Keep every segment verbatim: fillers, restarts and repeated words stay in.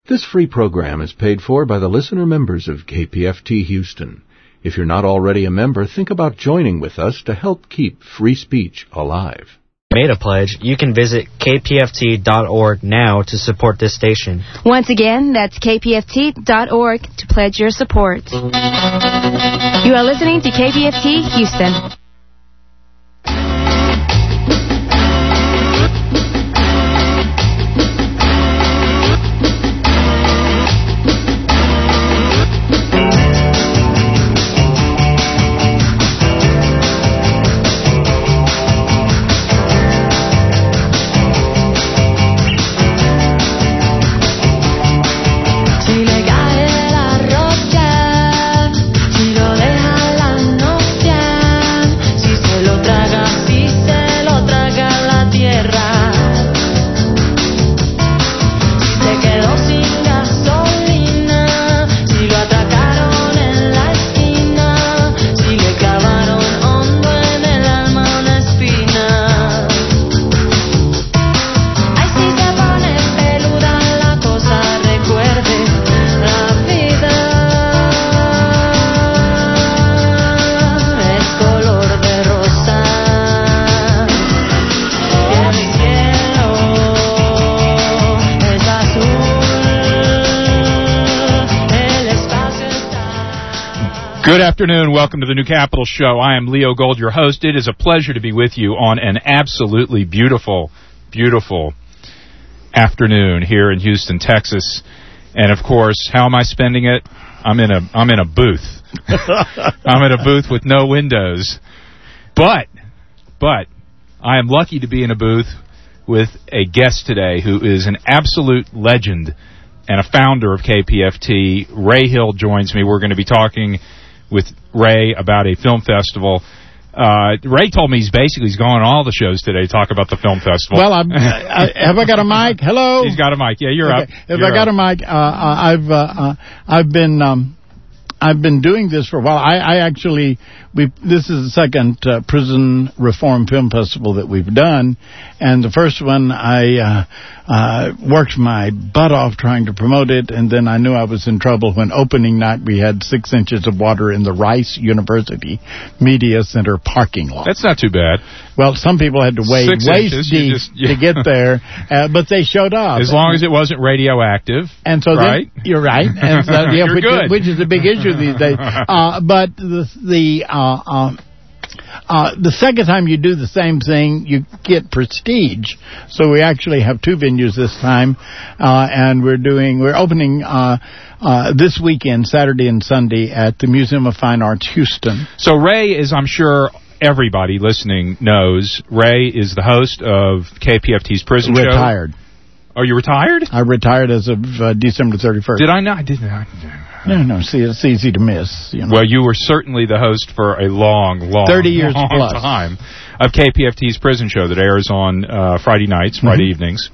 This free program is paid for by the listener members of K P F T Houston. If you're not already a member, think about joining with us to help keep free speech alive. Made a pledge, you can visit K P F T dot org now to support this station. Once again, that's K P F T dot org to pledge your support. You are listening to K P F T Houston. Good afternoon. Welcome to the New Capital Show. I am Leo Gold, your host. It is a pleasure to be with you on an absolutely beautiful, beautiful afternoon here in Houston, Texas. And, of course, how am I spending it? I'm in a I'm in a booth. I'm in a booth with no windows. But, but, I am lucky to be in a booth with a guest today who is an absolute legend and a founder of K P F T. Ray Hill joins me. We're going to be talking with Ray about a film festival. Uh, Ray told me he's basically he's going on all the shows today to talk about the film festival. Well, I'm, I, have I got a mic? Hello? He's got a mic. Yeah, you're okay. up. If you're I got up. a mic, uh, I've uh, uh, I've been um, I've been doing this for a while. I, I actually we this is the second uh, prison reform film festival that we've done, and the first one I uh, uh, worked my butt off trying to promote it, and then I knew I was in trouble when opening night we had six inches of water in the Rice University Media Center parking lot. That's not too bad. Well, some people had to wade Six waist inches, deep just, yeah. to get there, uh, but they showed up. As long as it wasn't radioactive. And so right? Then, you're right. And so, yeah, You're which, good. Is, which is a big issue these days. Uh, but the the uh, uh, uh, the second time you do the same thing, you get prestige. So we actually have two venues this time, uh, and we're doing we're opening uh, uh, this weekend, Saturday and Sunday, at the Museum of Fine Arts, Houston. So Ray is, I'm sure everybody listening knows, Ray is the host of K P F T's Prison Show. Retired. Are you retired? I retired as of uh, December thirty-first. Did I not? I didn't. I, No, no. See, it's easy to miss. You know. Well, you were certainly the host for a long, long, thirty years long plus. time of K P F T's Prison Show that airs on uh, Friday nights, Friday mm-hmm. evenings.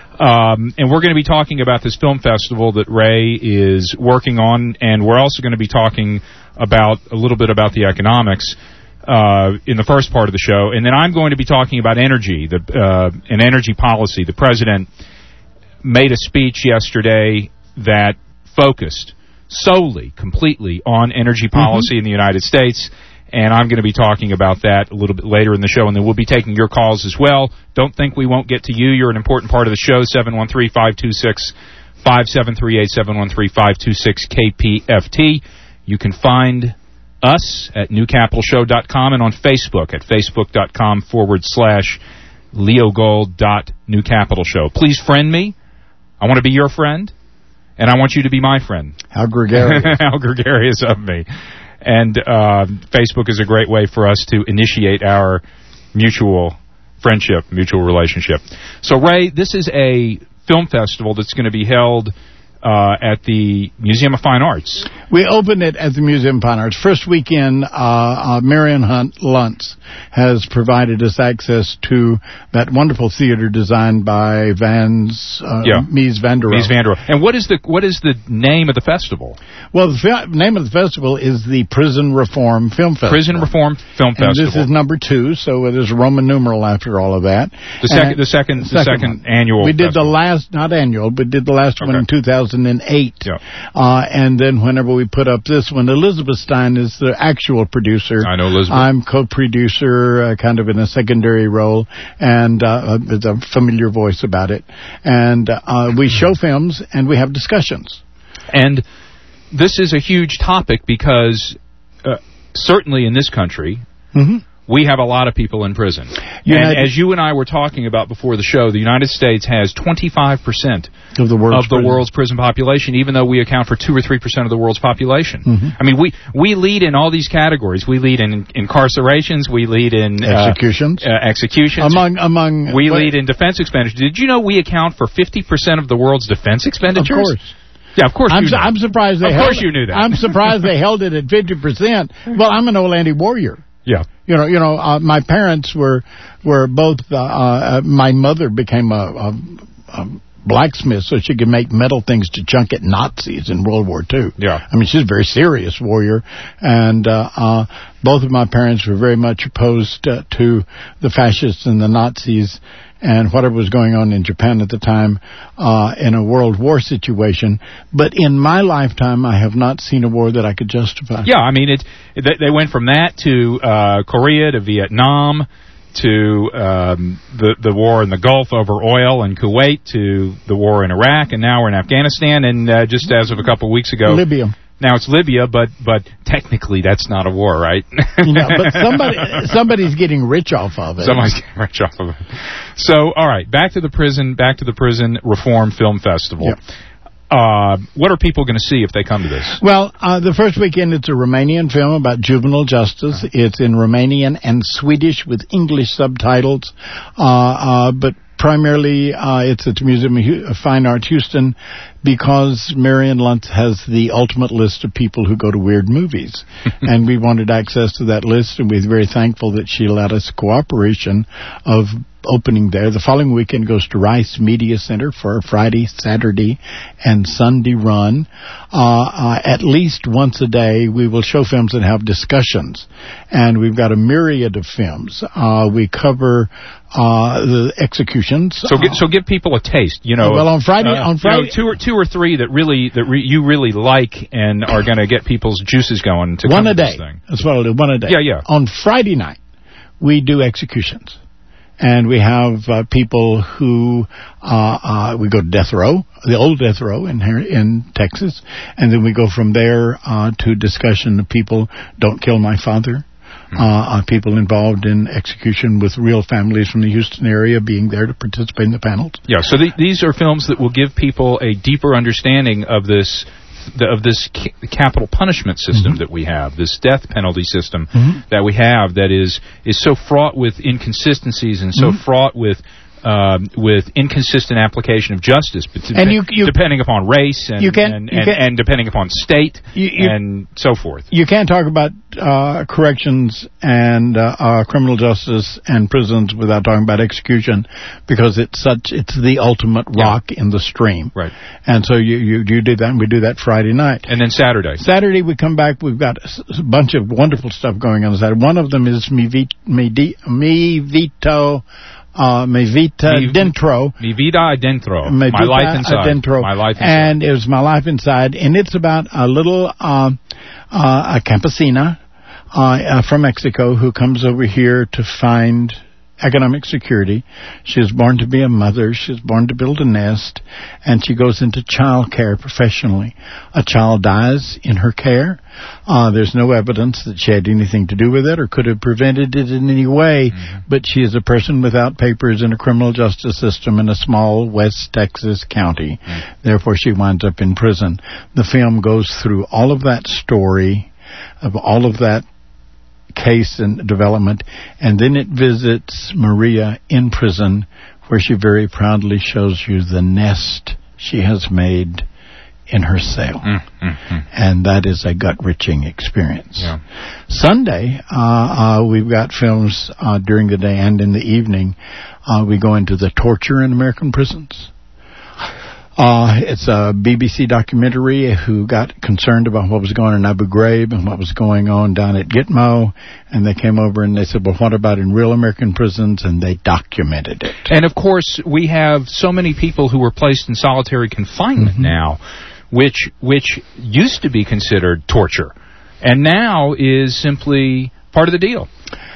Um, and we're going to be talking about this film festival that Ray is working on, and we're also going to be talking about a little bit about the economics uh, in the first part of the show. And then I'm going to be talking about energy, the uh, and energy policy. The president made a speech yesterday that focused solely, completely on energy policy mm-hmm. in the United States, and I'm going to be talking about that a little bit later in the show, and then we'll be taking your calls as well. Don't think we won't get to you. You're an important part of the show, seven one three, five two six, five seven three eight, seven one three, five two six, K P F T. You can find us at new capital show dot com and on Facebook at facebook.com forward slash leogold.newcapitalshow. Please friend me. I want to be your friend, and I want you to be my friend. How gregarious. How gregarious of me. And uh, Facebook is a great way for us to initiate our mutual friendship, mutual relationship. So, Ray, this is a film festival that's going to be held uh, at the Museum of Fine Arts. We opened it at the Museum of Fine Arts. First weekend, uh, uh, Marion Hunt Luntz has provided us access to that wonderful theater designed by Vans, uh, yeah. Mies van der Rohe. Mies van der Rohe. And what is the what is the name of the festival? Well, the fe- name of the festival is the Prison Reform Film Festival. Prison Reform Film and Festival. This is number two, so it is a Roman numeral after all of that. The second, the second, the second, second annual. We did festival. the last, not annual, but did the last okay. one in two thousand eight. Yeah. Uh, and then whenever we put up this one, Elizabeth Stein is the actual producer. I know Elizabeth. I'm co-producer, uh, kind of in a secondary role, and uh, there's a familiar voice about it. And uh, we show films and we have discussions. And this is a huge topic because uh, certainly in this country, mm-hmm. we have a lot of people in prison. United and as you and I were talking about before the show, the United States has twenty-five percent of the world's, of the prison. world's prison population, even though we account for two or three percent of the world's population. Mm-hmm. I mean, we, we lead in all these categories. We lead in incarcerations. We lead in executions. Uh, uh, executions. Among among we what? lead in defense expenditures. Did you know we account for fifty percent of the world's defense expenditures? Of course. Yeah, of course I'm, you su- know. I'm surprised they Of held course it. you knew that. I'm surprised they held it at fifty percent. Well, I'm an old anti-warrior. Yeah. You know, you know, uh, my parents were were both. Uh, uh, my mother became a, a, a blacksmith so she could make metal things to chunk at Nazis in World War Two. Yeah. I mean, she's a very serious warrior, and uh, uh, both of my parents were very much opposed uh, to the fascists and the Nazis and whatever was going on in Japan at the time uh, in a World War situation. But in my lifetime, I have not seen a war that I could justify. Yeah, I mean, it. They went from that to uh, Korea to Vietnam to um, the the war in the Gulf over oil and Kuwait to the war in Iraq, and now we're in Afghanistan, and uh, just as of a couple of weeks ago, Libya. Now it's Libya, but but technically that's not a war, right? Yeah, but somebody somebody's getting rich off of it. Somebody's getting rich off of it. So, all right, back to the prison, back to the Prison Reform Film Festival. Yeah. Uh, what are people going to see if they come to this? Well, uh, the first weekend it's a Romanian film about juvenile justice. It's in Romanian and Swedish with English subtitles, uh, uh, but primarily uh, it's at the Museum of Fine Arts Houston because Marion Luntz has the ultimate list of people who go to weird movies. And we wanted access to that list, and we're very thankful that she allowed us cooperation of opening there. The following weekend goes to Rice Media Center for a Friday, Saturday, and Sunday run. Uh, uh, at least once a day, we will show films and have discussions. And we've got a myriad of films. Uh, we cover uh, the executions. So, give, so give people a taste. You know, well, on Friday, uh, on Friday, you know, two or two or three that really that re, you really like and are going to get people's juices going to one come a to day. this thing. That's what I'll do. One a day. Yeah, yeah. On Friday night, we do executions. And we have uh, people who, uh, uh, we go to death row, the old death row in here in Texas, and then we go from there uh, to discussion of people, Don't Kill My Father, mm-hmm. uh, uh, people involved in execution with real families from the Houston area being there to participate in the panels. Yeah, so th- these are films that will give people a deeper understanding of this The, of this ca- capital punishment system mm-hmm. that we have, this death penalty system mm-hmm. that we have that is is so fraught with inconsistencies and so mm-hmm. fraught with um, with inconsistent application of justice, but to, and you, you, depending upon race and you can, and, you and, can, and depending upon state you, you, and so forth. You can't talk about uh, corrections and uh, uh, criminal justice and prisons without talking about execution, because it's such it's the ultimate rock yeah. in the stream. Right. And so you, you you do that, and we do that Friday night. And then Saturday. Saturday we come back. We've got a bunch of wonderful stuff going on Saturday. One of them is Mi, Vi- Mi, Di- Mi Vito. Uh, Mi Vita Mi, Dentro. Mi Vida Adentro. Mi My Vita Life Inside. Adentro. My Life Inside. And it was My Life Inside. And it's about a little uh, uh, a campesina uh, uh, from Mexico who comes over here to find economic security. She was born to be a mother. She was born to build a nest. And she goes into child care professionally. A child dies in her care. Uh, there's no evidence that she had anything to do with it or could have prevented it in any way. Mm-hmm. But she is a person without papers in a criminal justice system in a small West Texas county. Mm-hmm. Therefore, she winds up in prison. The film goes through all of that story, of all of that case and development, and then it visits Maria in prison, where she very proudly shows you the nest she has made in her cell. Mm, mm, mm. And that is a gut-wrenching experience. Yeah. Sunday, uh, uh, we've got films uh, during the day and in the evening. Uh, we go into the torture in American prisons. Uh, it's a B B C documentary who got concerned about what was going on in Abu Ghraib and what was going on down at Gitmo, and they came over and they said, well, what about in real American prisons? And they documented it. And, of course, we have so many people who were placed in solitary confinement mm-hmm. now, which which used to be considered torture, and now is simply part of the deal.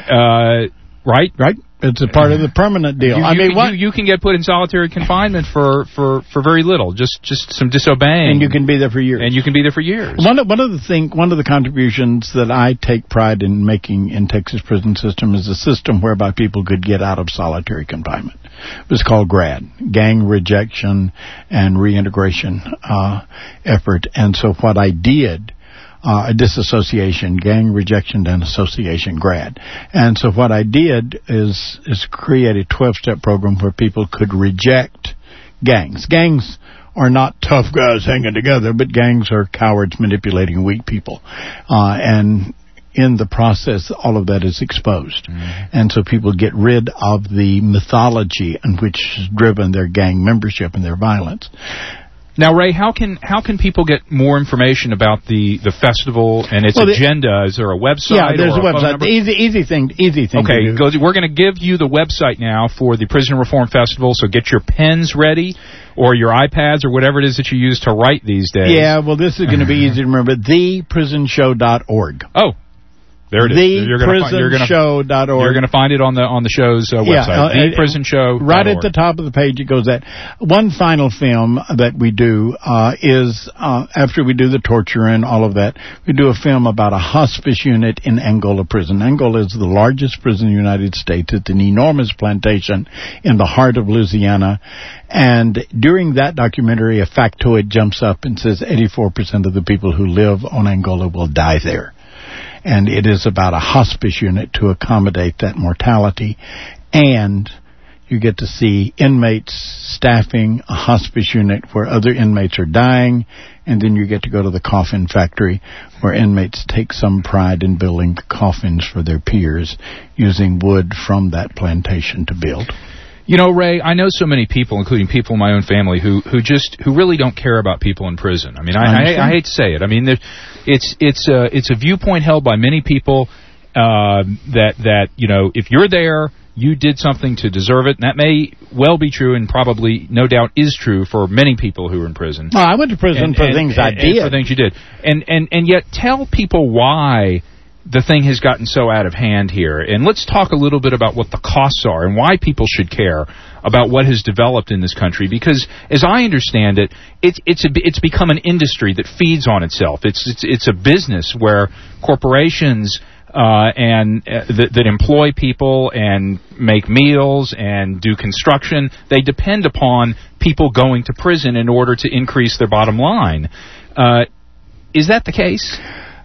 Uh, right? Right. It's a part of the permanent deal. You, I you mean, can, what? You, you can get put in solitary confinement for, for, for very little, just just some disobeying, and you can be there for years. And you can be there for years. One of, one of the thing, one of the contributions that I take pride in making in Texas prison system is a system whereby people could get out of solitary confinement. It was called GRAD, Gang Rejection and Reintegration uh, Effort. And so what I did. Uh, a disassociation, gang rejection and association, GRAD. And so what I did is is create a twelve-step program where people could reject gangs. Gangs are not tough guys hanging together, but gangs are cowards manipulating weak people. Uh, and in the process, all of that is exposed. Mm-hmm. And so people get rid of the mythology in which has driven their gang membership and their violence. Now, Ray, how can how can people get more information about the, the festival and its well, the, agenda? Is there a website? Yeah, there's or a, a website. The easy, easy thing, easy thing. Okay, to do. go, we're going to give you the website now for the Prison Reform Festival. So get your pens ready, or your iPads, or whatever it is that you use to write these days. Yeah, well, this is going to be easy to remember. the prison show dot org. Oh. There it is. the prison show dot org. You're going to find it on the on the show's uh, website. Yeah, uh, the prison show. Right at the top of the page, it goes that. One final film that we do uh, is uh, after we do the torture and all of that, we do a film about a hospice unit in Angola prison. Angola is the largest prison in the United States. It's an enormous plantation in the heart of Louisiana. And during that documentary, a factoid jumps up and says eighty-four percent of the people who live on Angola will die there. And it is about a hospice unit to accommodate that mortality. And you get to see inmates staffing a hospice unit where other inmates are dying. And then you get to go to the coffin factory where inmates take some pride in building coffins for their peers using wood from that plantation to build. You know, Ray, I know so many people, including people in my own family, who who just who really don't care about people in prison. I mean, I, I, I hate to say it. I mean, it's it's a it's a viewpoint held by many people uh, that that you know, if you're there, you did something to deserve it, and that may well be true, and probably, no doubt, is true for many people who are in prison. Well, I went to prison and, for and, things and, I and did, for things you did, and and and yet tell people why the thing has gotten so out of hand here. And let's talk a little bit about what the costs are and why people should care about what has developed in this country. Because, as I understand it, it it's a, it's become an industry that feeds on itself. It's it's, it's a business where corporations uh, and uh, that, that employ people and make meals and do construction, they depend upon people going to prison in order to increase their bottom line. Uh, is that the case?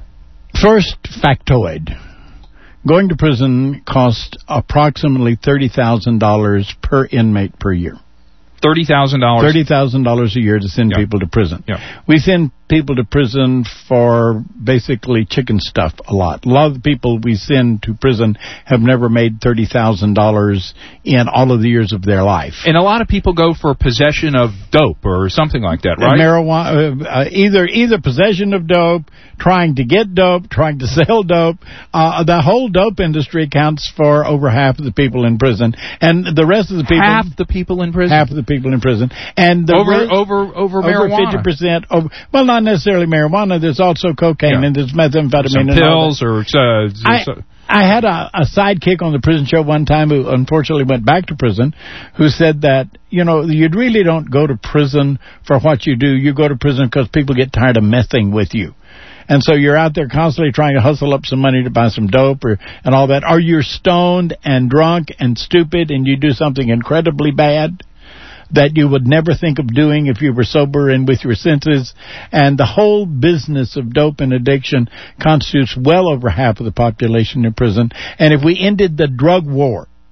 First factoid. Going to prison costs approximately thirty thousand dollars per inmate per year. thirty thousand dollars? thirty thousand dollars a year to send yep. people to prison. Yep. We send people to prison for basically chicken stuff a lot. A lot of the people we send to prison have never made thirty thousand dollars in all of the years of their life. And a lot of people go for possession of dope or something like that, right? Marijuana, uh, either either possession of dope, trying to get dope, trying to sell dope. Uh, the whole dope industry accounts for over half of the people in prison, and the rest of the people. Half the people in prison. Half of the people in prison, and the over rest, over over marijuana. Over fifty percent. Over, well, not necessarily marijuana. There's also cocaine, yeah. and there's methamphetamine, some and pills, or. Uh, I, I had a, a sidekick on the prison show one time who unfortunately went back to prison, who said that, you know, you really don't go to prison for what you do. You go to prison because people get tired of messing with you. And so you're out there constantly trying to hustle up some money to buy some dope or and all that. Or you're stoned and drunk and stupid and you do something incredibly bad that you would never think of doing if you were sober and with your senses. And the whole business of dope and addiction constitutes well over half of the population in prison. And if we ended the drug war,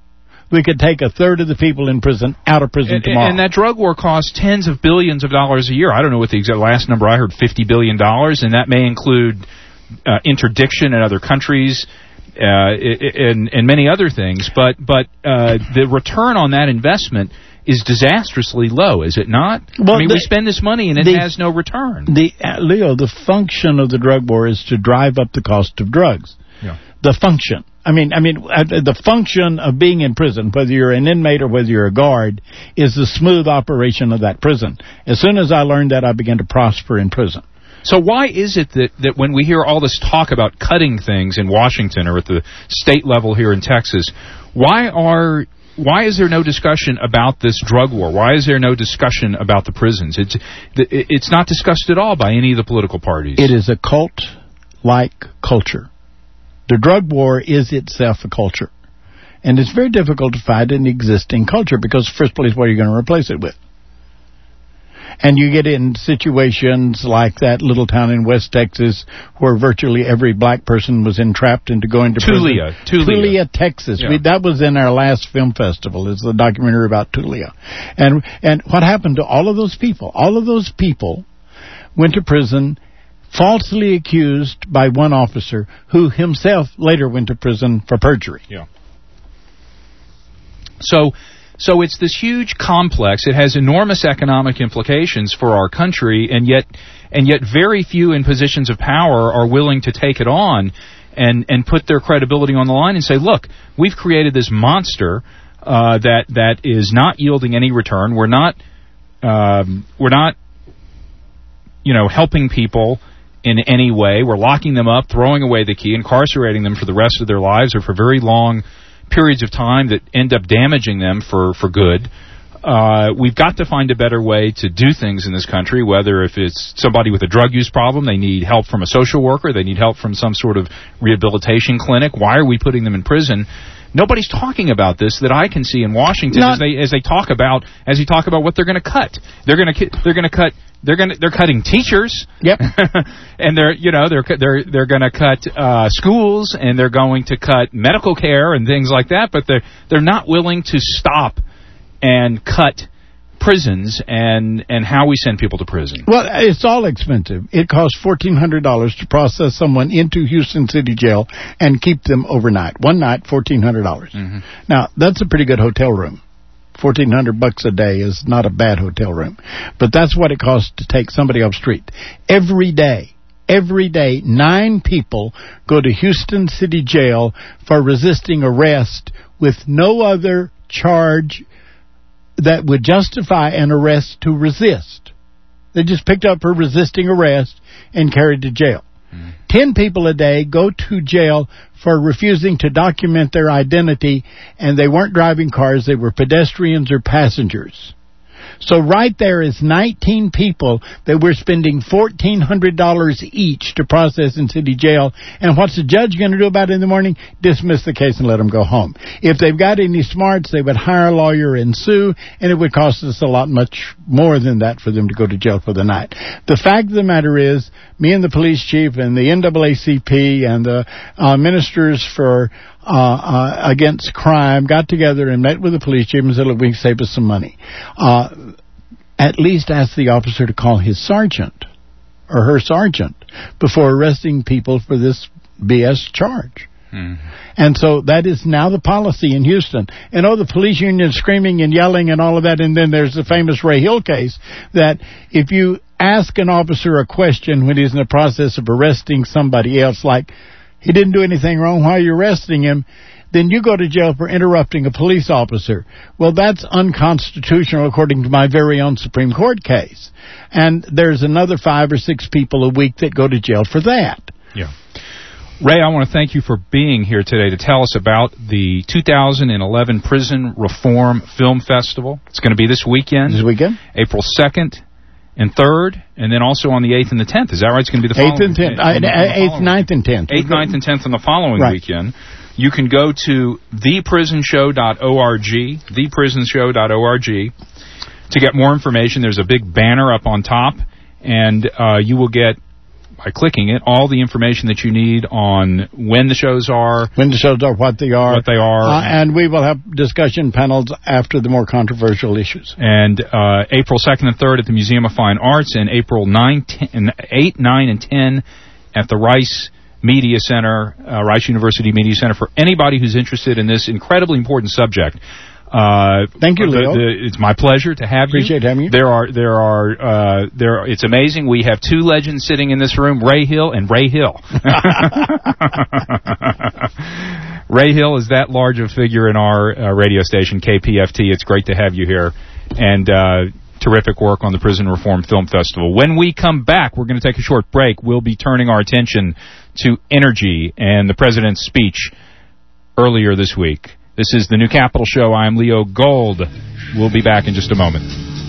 we could take a third of the people in prison out of prison and, tomorrow. And that drug war costs tens of billions of dollars a year. I don't know what the exact last number I heard, fifty billion dollars, and that may include uh, interdiction in other countries uh, and, and many other things. But, but uh, the return on that investment is disastrously low, is it not? Well, I mean, the, we spend this money and it the, has no return. The uh, Leo, the function of the drug war is to drive up the cost of drugs. Yeah. The function. I mean, I mean, uh, the function of being in prison, whether you're an inmate or whether you're a guard, is the smooth operation of that prison. As soon as I learned that, I began to prosper in prison. So why is it that, that when we hear all this talk about cutting things in Washington or at the state level here in Texas, why are why is there no discussion about this drug war? Why is there no discussion about the prisons? It's it's not discussed at all by any of the political parties. It is a cult-like culture. The drug war is itself a culture. And it's very difficult to find an existing culture because, first place, what are you going to replace it with? And you get in situations like that little town in West Texas where virtually every black person was entrapped into going to Tulia, prison. Tulia. Tulia, Texas. Yeah. We, that was in our last film festival. It's the documentary about Tulia. And, and what happened to all of those people? All of those people went to prison falsely accused by one officer who himself later went to prison for perjury. Yeah. So... So it's this huge complex. It has enormous economic implications for our country, and yet and yet very few in positions of power are willing to take it on and, and put their credibility on the line and say, look, we've created this monster uh, that that is not yielding any return. We're not um, we're not you know helping people in any way. We're locking them up, throwing away the key, incarcerating them for the rest of their lives or for very long periods of time that end up damaging them for, for good. Uh, we've got to find a better way to do things in this country, whether if it's somebody with a drug use problem, they need help from a social worker, they need help from some sort of rehabilitation clinic. Why are we putting them in prison? Nobody's talking about this that I can see in Washington Not, as they as they talk about as they talk about what they're going to cut. They're going to they're going to cut they're going they're cutting teachers. Yep. And they're you know they're they're they're going to cut uh, schools, and they're going to cut medical care and things like that. But they're they're not willing to stop and cut prisons and and how we send people to prison. Well, it's all expensive. It costs fourteen hundred dollars to process someone into Houston City Jail and keep them overnight. One night, fourteen hundred dollars. Mm-hmm. Now, that's a pretty good hotel room. fourteen hundred bucks a day is not a bad hotel room. But that's what it costs to take somebody off the street. Every day, every day, nine people go to Houston City Jail for resisting arrest with no other charge that would justify an arrest to resist. They just picked up for resisting arrest and carried to jail. Mm. Ten people a day go to jail for refusing to document their identity, and they weren't driving cars, they were pedestrians or passengers. So right there is nineteen people that we're spending fourteen hundred dollars each to process in city jail. And what's the judge going to do about it in the morning? Dismiss the case and let them go home. If they've got any smarts, they would hire a lawyer and sue, and it would cost us a lot much more than that for them to go to jail for the night. The fact of the matter is, me and the police chief and the N double A C P and the uh, ministers for Uh, uh, against crime got together and met with the police chief and said, look, we can save us some money. Uh, at least ask the officer to call his sergeant or her sergeant before arresting people for this B S charge. Mm-hmm. And so that is now the policy in Houston. And oh, the police union screaming and yelling and all of that. And then there's the famous Ray Hill case that if you ask an officer a question when he's in the process of arresting somebody else, like, he didn't do anything wrong, why are you arresting him? Then you go to jail for interrupting a police officer. Well, that's unconstitutional according to my very own Supreme Court case. And there's another five or six people a week that go to jail for that. Yeah. Ray, I want to thank you for being here today to tell us about the two thousand eleven Prison Reform Film Festival. It's going to be this weekend. This weekend? April second. And third, and then also on the eighth and the tenth. Is that right? It's going to be the following eighth and tenth. Uh, eighth, ninth, and tenth. eighth, ninth, and tenth on the following right. weekend. You can go to the prison show dot org, the prison show dot org, to get more information. There's a big banner up on top, and uh, you will get by clicking it, all the information that you need on when the shows are, when the shows are, what they are, what they are, uh, and we will have discussion panels after the more controversial issues. And uh, April second and third at the Museum of Fine Arts, and April ninth, eighth, ninth, and tenth at the Rice Media Center, uh, Rice University Media Center, for anybody who's interested in this incredibly important subject. Uh, Thank you, Leo. The, the, it's my pleasure to have Appreciate you. having you. There are, there are, uh, there. Are, it's amazing. We have two legends sitting in this room: Ray Hill and Ray Hill. Ray Hill is that large a figure in our uh, radio station, K P F T. It's great to have you here, and uh, terrific work on the Prison Reform Film Festival. When we come back, we're going to take a short break. We'll be turning our attention to energy and the president's speech earlier this week. This is the New Capital Show. I'm Leo Gold. We'll be back in just a moment.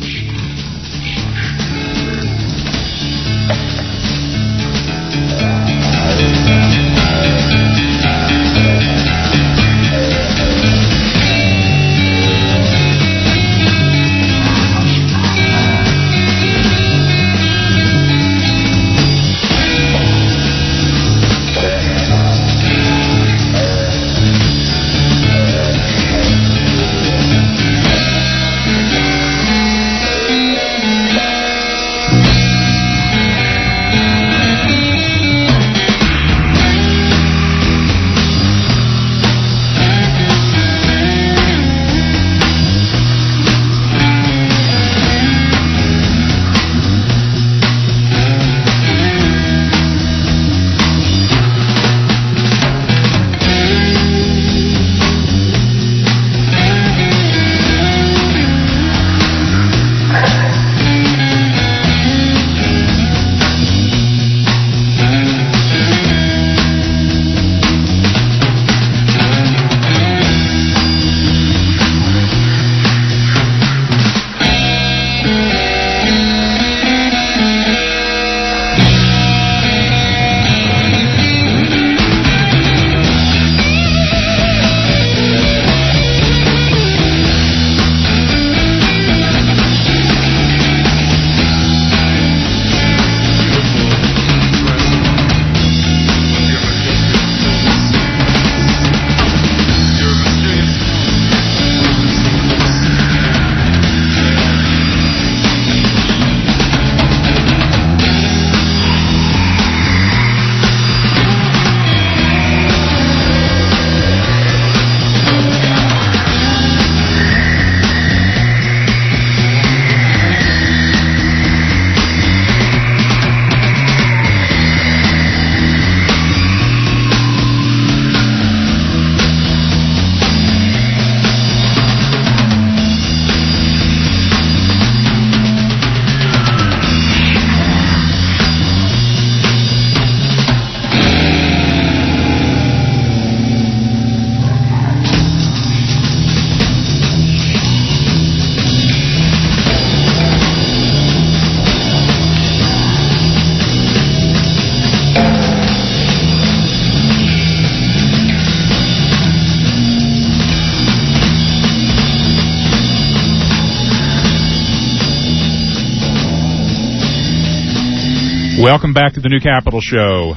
Welcome back to the New Capital Show.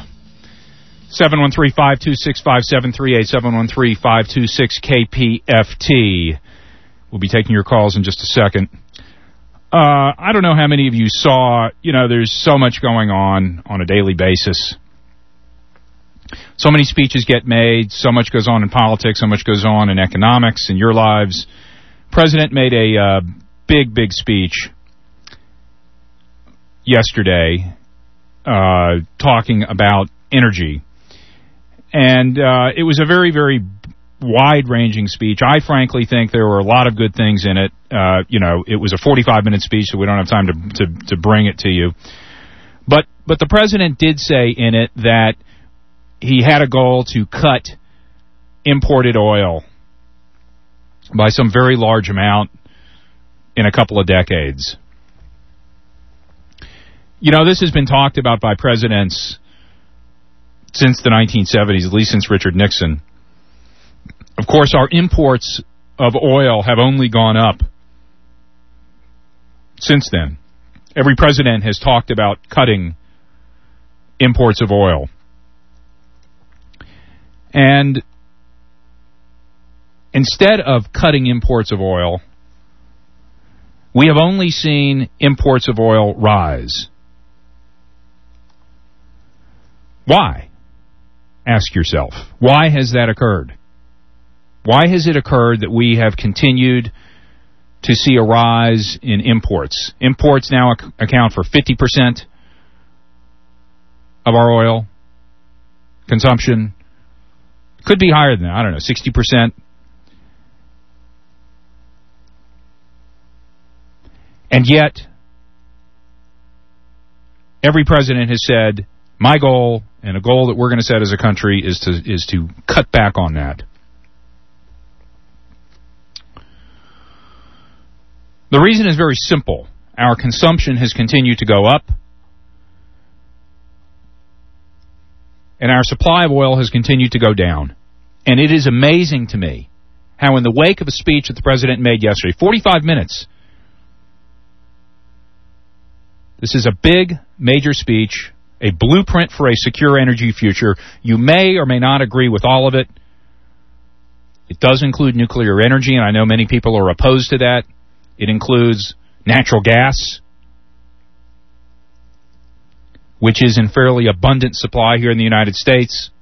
seven one three, five two six, five seven three eight, seven one three, five two six, K P F T. We'll be taking your calls in just a second. Uh, I don't know how many of you saw, you know, there's so much going on on a daily basis. So many speeches get made, so much goes on in politics, so much goes on in economics, in your lives. President made a uh, big, big speech yesterday uh, talking about energy. And uh, it was a very, very wide-ranging speech. I frankly think there were a lot of good things in it. Uh, you know, it was a forty-five minute speech, so we don't have time to, to, to bring it to you. But but the president did say in it that he had a goal to cut imported oil by some very large amount in a couple of decades. You know, this has been talked about by presidents since the nineteen seventies, at least since Richard Nixon. Of course, our imports of oil have only gone up since then. Every president has talked about cutting imports of oil. And instead of cutting imports of oil, we have only seen imports of oil rise. Why? Ask yourself. Why has that occurred? Why has it occurred that we have continued to see a rise in imports? Imports now ac- account for fifty percent of our oil consumption. Could be higher than that. I don't know, sixty percent. And yet, every president has said, my goal, and a goal that we're going to set as a country, is to is to cut back on that. The reason is very simple. Our consumption has continued to go up, and our supply of oil has continued to go down. And it is amazing to me how, in the wake of a speech that the president made yesterday, forty-five minutes, this is a big, major speech, a blueprint for a secure energy future. You may or may not agree with all of it. It does include nuclear energy, and I know many people are opposed to that. It includes natural gas, which is in fairly abundant supply here in the United States.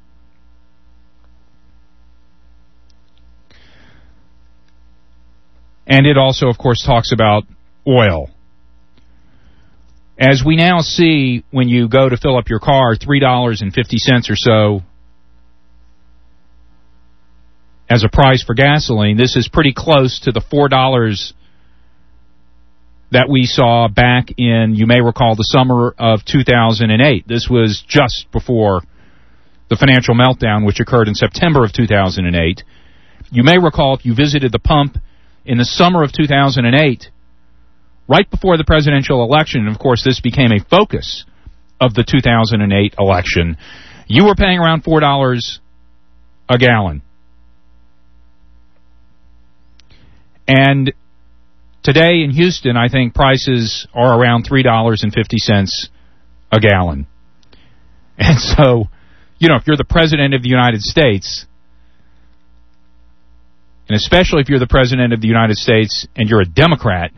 And it also, of course, talks about oil. As we now see, when you go to fill up your car, three dollars and fifty cents or so as a price for gasoline, this is pretty close to the four dollars that we saw back in, you may recall, the summer of two thousand eight. This was just before the financial meltdown, which occurred in September of two thousand eight. You may recall, if you visited the pump in the summer of two thousand eight, right before the presidential election, and of course this became a focus of the two thousand eight election, you were paying around four dollars a gallon. And today in Houston, I think prices are around three dollars and fifty cents a gallon. And so, you know, if you're the President of the United States, and especially if you're the President of the United States and you're a Democrat,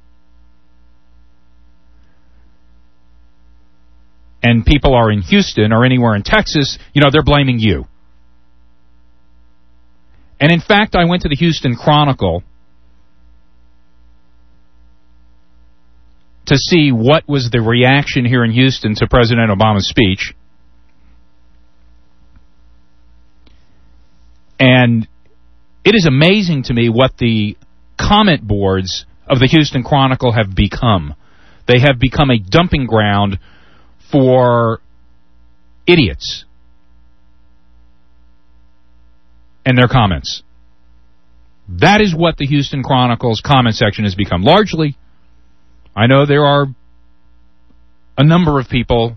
and people are in Houston or anywhere in Texas, you know, they're blaming you. And in fact, I went to the Houston Chronicle to see what was the reaction here in Houston to President Obama's speech. And it is amazing to me what the comment boards of the Houston Chronicle have become. They have become a dumping ground for idiots and their comments. That is what the Houston Chronicle's comment section has become. Largely, I know there are a number of people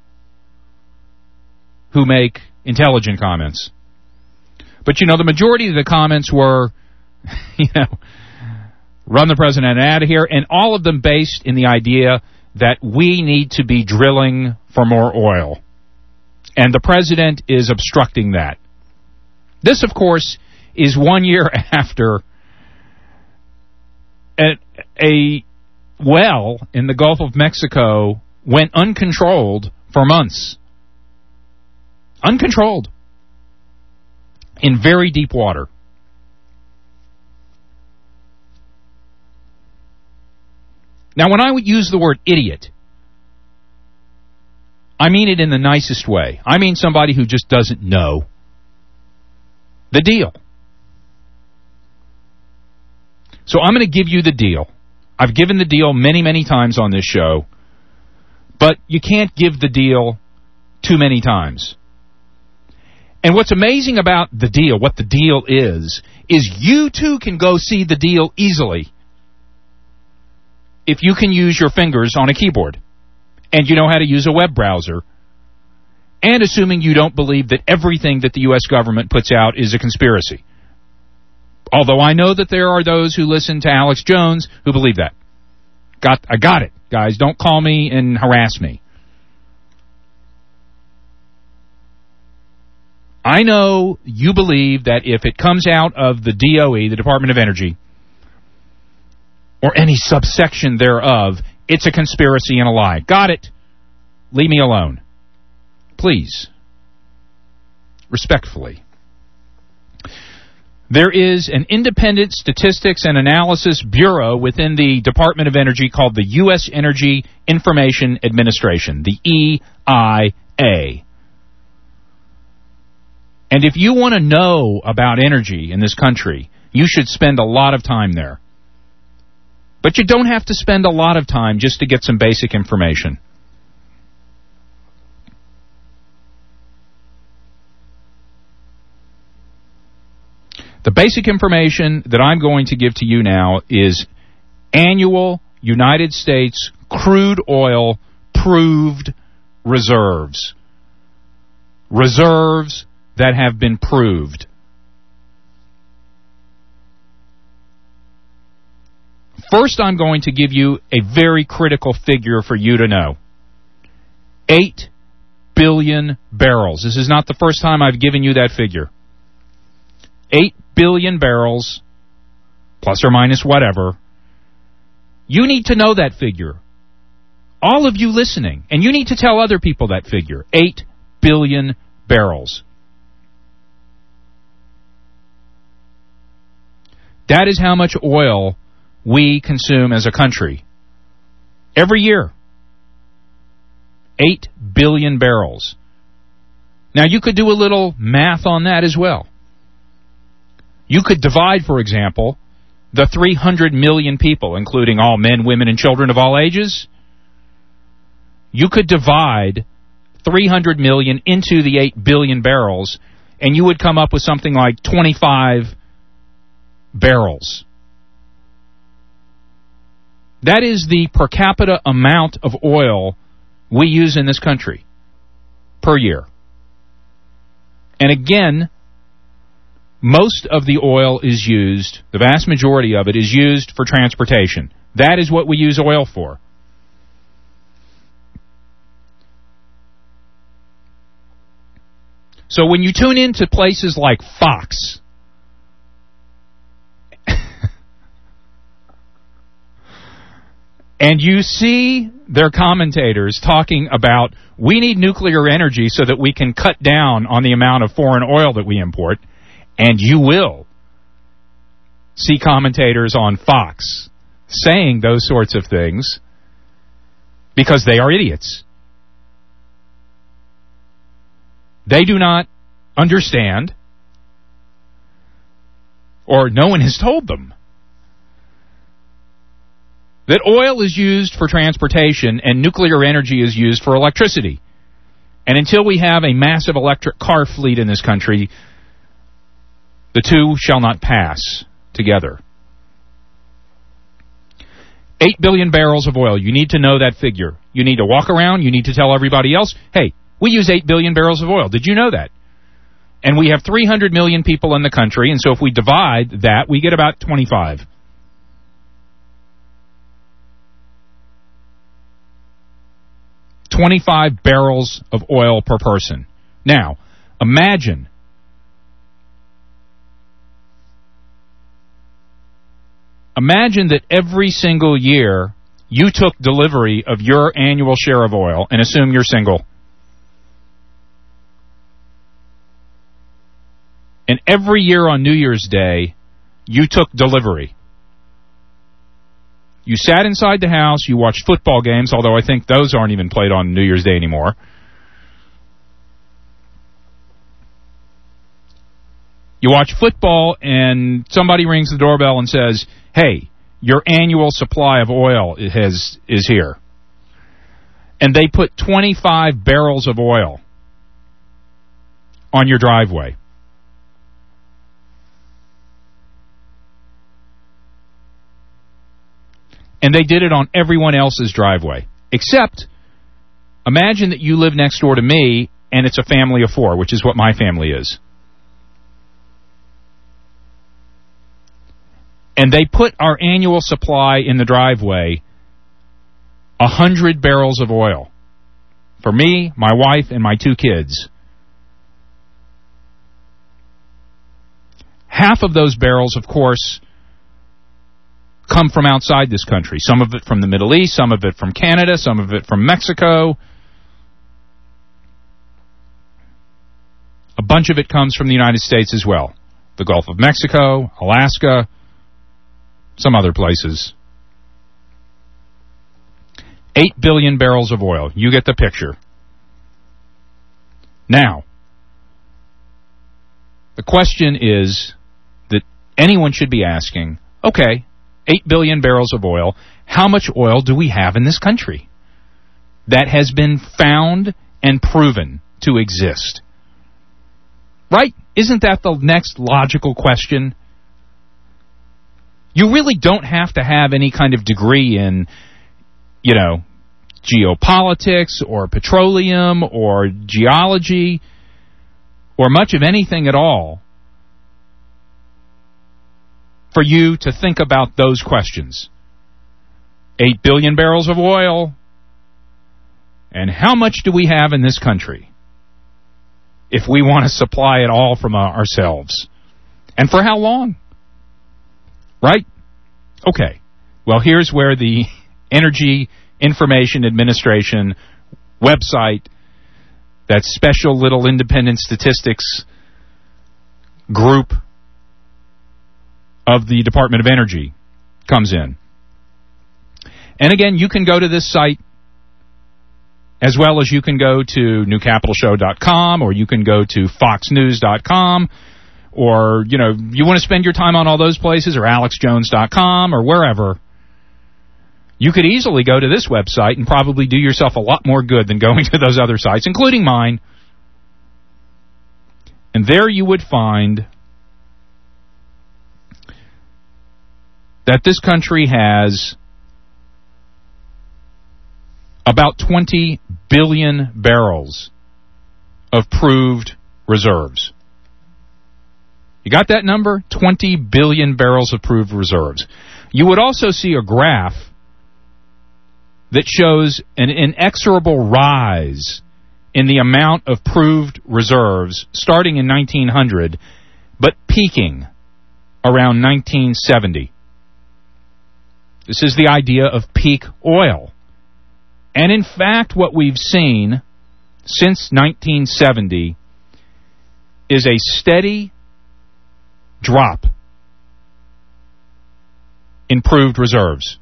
who make intelligent comments. But, you know, the majority of the comments were, you know, run the president out of here, and all of them based in the idea that we need to be drilling for more oil. And the president is obstructing that. This, of course, is one year after a, a well in the Gulf of Mexico went uncontrolled for months. Uncontrolled. In very deep water. Now, when I would use the word idiot, I mean it in the nicest way. I mean somebody who just doesn't know the deal. So I'm going to give you the deal. I've given the deal many, many times on this show, but you can't give the deal too many times. And what's amazing about the deal, what the deal is, is you too can go see the deal easily if you can use your fingers on a keyboard and you know how to use a web browser, and assuming you don't believe that everything that the U S government puts out is a conspiracy. Although I know that there are those who listen to Alex Jones who believe that. Got, I got it, guys. Don't call me and harass me. I know you believe that if it comes out of the D O E, the Department of Energy, or any subsection thereof, it's a conspiracy and a lie. Got it. Leave me alone. Please. Respectfully. There is an independent statistics and analysis bureau within the Department of Energy called the U S Energy Information Administration, the E I A. And if you want to know about energy in this country, you should spend a lot of time there. But you don't have to spend a lot of time just to get some basic information. The basic information that I'm going to give to you now is annual United States crude oil proved reserves. Reserves that have been proved. First, I'm going to give you a very critical figure for you to know. Eight billion barrels. This is not the first time I've given you that figure. Eight billion barrels, plus or minus whatever. You need to know that figure. All of you listening, and you need to tell other people that figure. Eight billion barrels. That is how much oil we consume as a country. Every year. Eight billion barrels. Now, you could do a little math on that as well. You could divide, for example, the three hundred million people, including all men, women, and children of all ages. You could divide three hundred million into the eight billion barrels, and you would come up with something like twenty-five barrels. That is the per capita amount of oil we use in this country per year. And again, most of the oil is used, the vast majority of it is used for transportation. That is what we use oil for. So when you tune into places like Fox, and you see their commentators talking about, we need nuclear energy so that we can cut down on the amount of foreign oil that we import, and you will see commentators on Fox saying those sorts of things because they are idiots. They do not understand, or no one has told them, that oil is used for transportation and nuclear energy is used for electricity. And until we have a massive electric car fleet in this country, the two shall not pass together. Eight billion barrels of oil. You need to know that figure. You need to walk around. You need to tell everybody else, hey, we use eight billion barrels of oil. Did you know that? And we have three hundred million people in the country, and so if we divide that, we get about twenty-five. twenty-five barrels of oil per person. Now, imagine imagine that every single year you took delivery of your annual share of oil, and assume you're single. And every year on New Year's Day, you took delivery. You sat inside the house, you watched football games, although I think those aren't even played on New Year's Day anymore. You watch football, and somebody rings the doorbell and says, hey, your annual supply of oil has, is here. And they put twenty-five barrels of oil on your driveway. And they did it on everyone else's driveway. Except, imagine that you live next door to me, and it's a family of four, which is what my family is. And they put our annual supply in the driveway, a hundred barrels of oil. For me, my wife, and my two kids. Half of those barrels, of course, come from outside this country. Some of it from the Middle East, some of it from Canada, some of it from Mexico. A bunch of it comes from the United States as well. The Gulf of Mexico, Alaska, some other places. Eight billion barrels of oil. You get the picture. Now, the question is that anyone should be asking, okay, eight billion barrels of oil, how much oil do we have in this country that has been found and proven to exist? Right? Isn't that the next logical question? You really don't have to have any kind of degree in, you know, geopolitics or petroleum or geology or much of anything at all for you to think about those questions. Eight billion barrels of oil, and how much do we have in this country if we want to supply it all from uh, ourselves? And for how long? Right? Okay. Well, here's where the Energy Information Administration website, that special little independent statistics group of the Department of Energy, comes in. And again, you can go to this site as well as you can go to new capital show dot com, or you can go to fox news dot com, or, you know, you want to spend your time on all those places, or alex jones dot com, or wherever. You could easily go to this website and probably do yourself a lot more good than going to those other sites, including mine. And there you would find that this country has about twenty billion barrels of proved reserves. You got that number? twenty billion barrels of proved reserves. You would also see a graph that shows an inexorable rise in the amount of proved reserves starting in nineteen hundred, but peaking around nineteen seventy. This is the idea of peak oil. And in fact, what we've seen since nineteen seventy is a steady drop in proved reserves.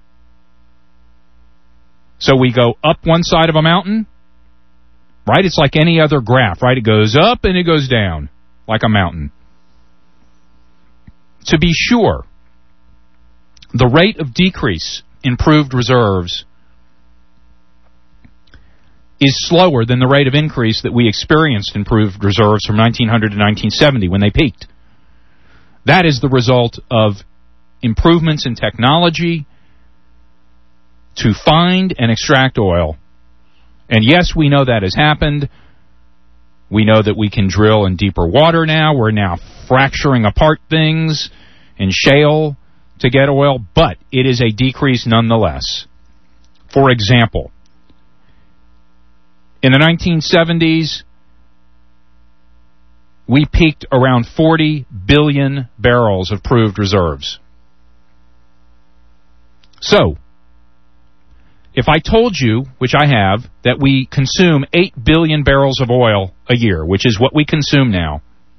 So we go up one side of a mountain, right? It's like any other graph, right? It goes up and it goes down like a mountain. To be sure, the rate of decrease in proved reserves is slower than the rate of increase that we experienced in proved reserves from nineteen hundred to nineteen seventy when they peaked. That is the result of improvements in technology to find and extract oil. And yes, we know that has happened. We know that we can drill in deeper water now. We're now fracturing apart things in shale to get oil, but it is a decrease nonetheless. For example, in the nineteen seventies, we peaked around forty billion barrels of proved reserves. So, if I told you, which I have, that we consume eight billion barrels of oil a year, which is what we consume now,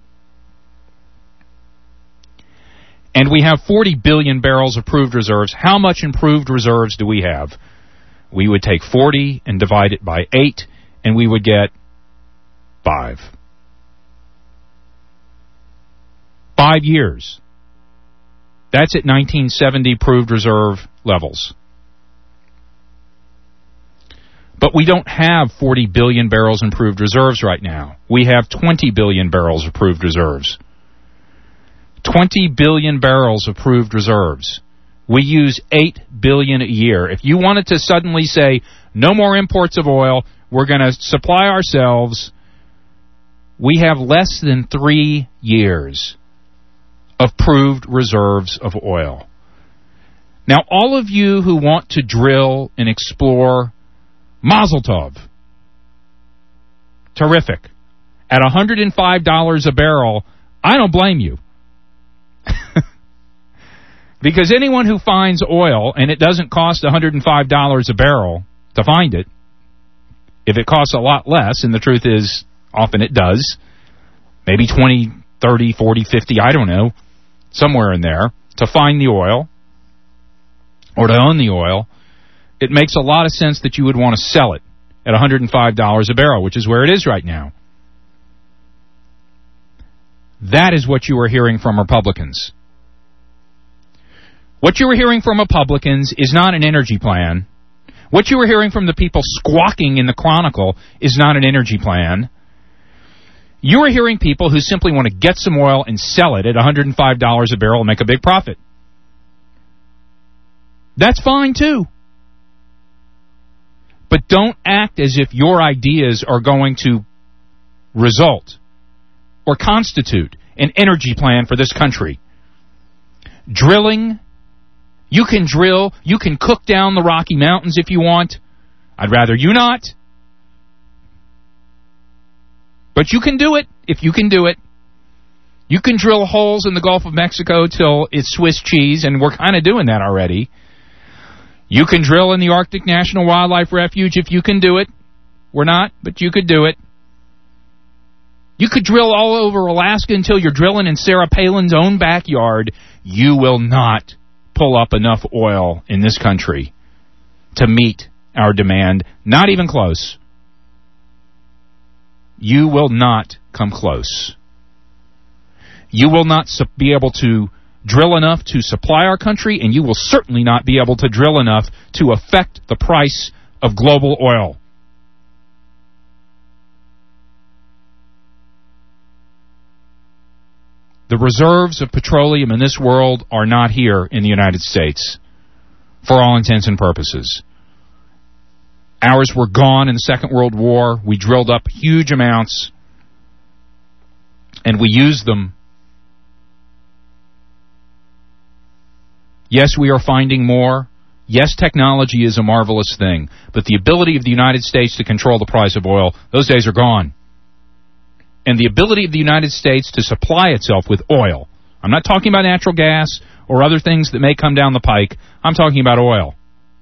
and we have forty billion barrels of proved reserves, how much improved reserves do we have? We would take forty and divide it by eight, and we would get five. Five years. That's at nineteen seventy proved reserve levels. But we don't have forty billion barrels in proved reserves right now. We have twenty billion barrels of proved reserves. twenty billion barrels of proved reserves. We use eight billion a year. If you wanted to suddenly say, no more imports of oil, we're going to supply ourselves, we have less than three years of proved reserves of oil. Now, all of you who want to drill and explore, Mazel Tov. Terrific. At one hundred five dollars a barrel, I don't blame you. Because anyone who finds oil, and it doesn't cost one hundred five dollars a barrel to find it, if it costs a lot less, and the truth is, often it does, maybe twenty, thirty, forty, fifty, I don't know, somewhere in there, to find the oil, or to own the oil, it makes a lot of sense that you would want to sell it at one hundred five dollars a barrel, which is where it is right now. That is what you are hearing from Republicans. What you are hearing from Republicans is not an energy plan. What you are hearing from the people squawking in the Chronicle is not an energy plan. You are hearing people who simply want to get some oil and sell it at one hundred five dollars a barrel and make a big profit. That's fine, too. But don't act as if your ideas are going to result or constitute an energy plan for this country. Drilling, you can drill, you can cook down the Rocky Mountains if you want. I'd rather you not. But you can do it if you can do it. You can drill holes in the Gulf of Mexico till it's Swiss cheese, and we're kind of doing that already. You can drill in the Arctic National Wildlife Refuge if you can do it. We're not, but you could do it. You could drill all over Alaska until you're drilling in Sarah Palin's own backyard. You will not pull up enough oil in this country to meet our demand. Not even close. You will not come close. You will not su- be able to drill enough to supply our country, and you will certainly not be able to drill enough to affect the price of global oil. The reserves of petroleum in this world are not here in the United States, for all intents and purposes. Ours were gone in the Second World War. We drilled up huge amounts, and we used them. Yes, we are finding more. Yes, technology is a marvelous thing. But the ability of the United States to control the price of oil, those days are gone. And the ability of the United States to supply itself with oil. I'm not talking about natural gas or other things that may come down the pike. I'm talking about oil,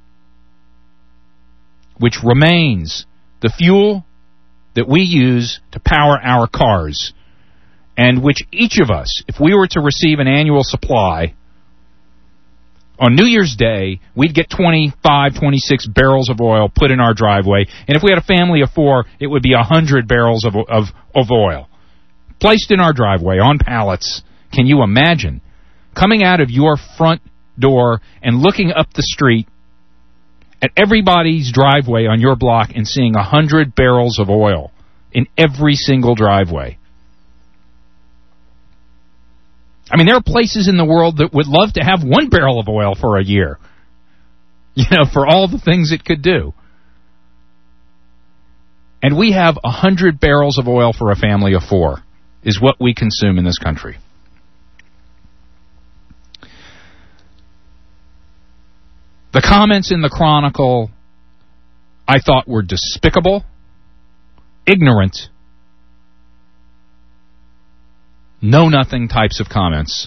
which remains the fuel that we use to power our cars, and which each of us, if we were to receive an annual supply, on New Year's Day, we'd get twenty-five, twenty-six barrels of oil put in our driveway. And if we had a family of four, it would be one hundred barrels of, of, of oil placed in our driveway on pallets. Can you imagine coming out of your front door and looking up the street at everybody's driveway on your block and seeing one hundred barrels of oil in every single driveway? I mean, there are places in the world that would love to have one barrel of oil for a year, you know, for all the things it could do. And we have one hundred barrels of oil for a family of four, is what we consume in this country. The comments in the Chronicle, I thought, were despicable, ignorant, know-nothing types of comments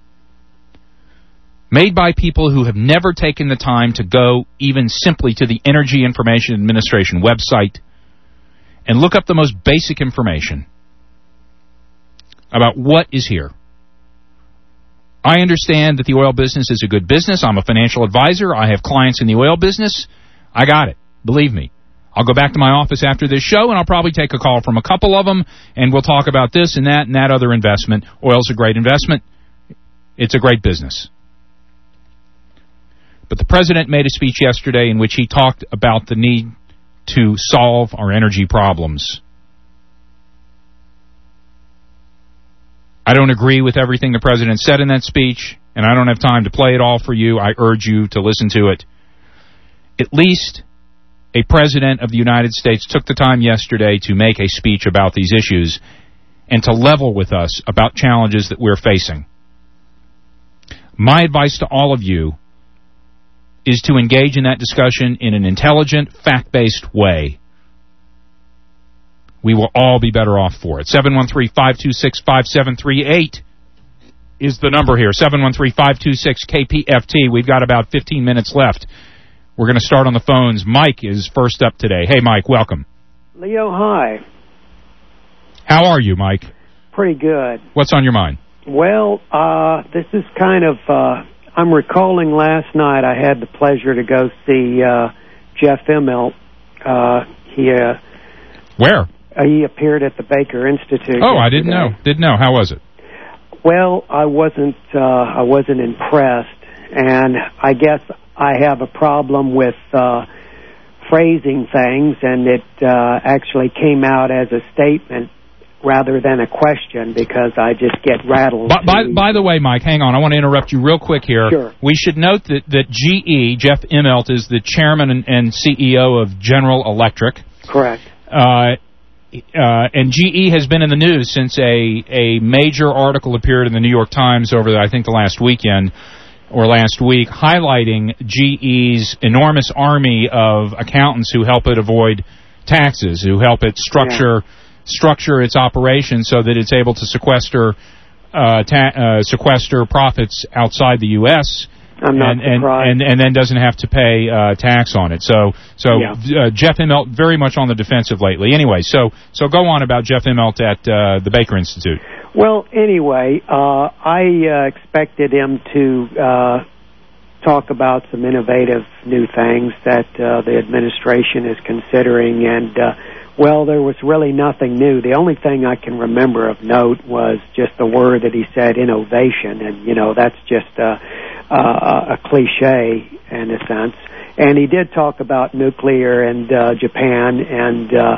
made by people who have never taken the time to go even simply to the Energy Information Administration website and look up the most basic information about what is here. I understand that the oil business is a good business. I'm a financial advisor. I have clients in the oil business. I got it. Believe me. I'll go back to my office after this show, and I'll probably take a call from a couple of them, and we'll talk about this and that and that other investment. Oil's a great investment. It's a great business. But the president made a speech yesterday in which he talked about the need to solve our energy problems. I don't agree with everything the president said in that speech, and I don't have time to play it all for you. I urge you to listen to it. At least a president of the United States took the time yesterday to make a speech about these issues and to level with us about challenges that we're facing. My advice to all of you is to engage in that discussion in an intelligent, fact-based way. We will all be better off for it. seven one three, five two six, five seven three eight is the number here, seven one three, five two six, K P F T. We've got about fifteen minutes left. We're going to start on the phones. Mike is first up today. Hey, Mike, welcome. Leo, hi. How are you, Mike? Pretty good. What's on your mind? Well, uh, this is kind of, uh, I'm recalling last night I had the pleasure to go see uh, Jeff Immelt. Uh, he, uh, Where? He appeared at the Baker Institute. Oh, I didn't yesterday. know. Didn't know. How was it? Well, I wasn't, uh, I wasn't impressed, and I guess I have a problem with uh, phrasing things, and it uh, actually came out as a statement rather than a question because I just get rattled. By, by, by the way, Mike, hang on. I want to interrupt you real quick here. Sure. We should note that, that G E, Jeff Immelt, is the chairman and, and C E O of General Electric. Correct. Uh, uh, and G E has been in the news since a, a major article appeared in the New York Times over, the, I think, the last weekend or last week, highlighting G E's enormous army of accountants who help it avoid taxes, who help it structure... Yeah. structure its operation so that it's able to sequester uh, ta- uh, sequester profits outside the U S I'm not and, and, surprised. and and then doesn't have to pay uh, tax on it. So so yeah. uh, Jeff Immelt very much on the defensive lately. Anyway, so so go on about Jeff Immelt at uh, the Baker Institute. Well, anyway, uh, I uh, expected him to uh, talk about some innovative new things that uh, the administration is considering, and uh, well, there was really nothing new. The only thing I can remember of note was just the word that he said, innovation, and, you know, that's just a, a, a cliche in a sense. And he did talk about nuclear and uh, Japan and, uh,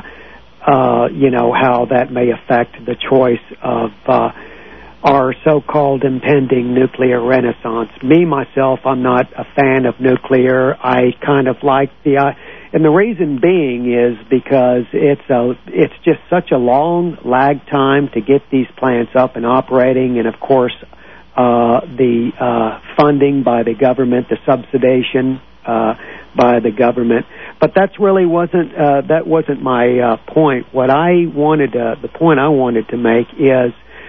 uh, you know, how that may affect the choice of uh, our so-called impending nuclear renaissance. Me, myself, I'm not a fan of nuclear. I kind of like the... Uh, And the reason being is because it's a, it's just such a long lag time to get these plants up and operating, and of course, uh, the uh, funding by the government, the subsidization uh, by the government. But that's really wasn't uh, that wasn't my uh, point. What I wanted to, the point I wanted to make is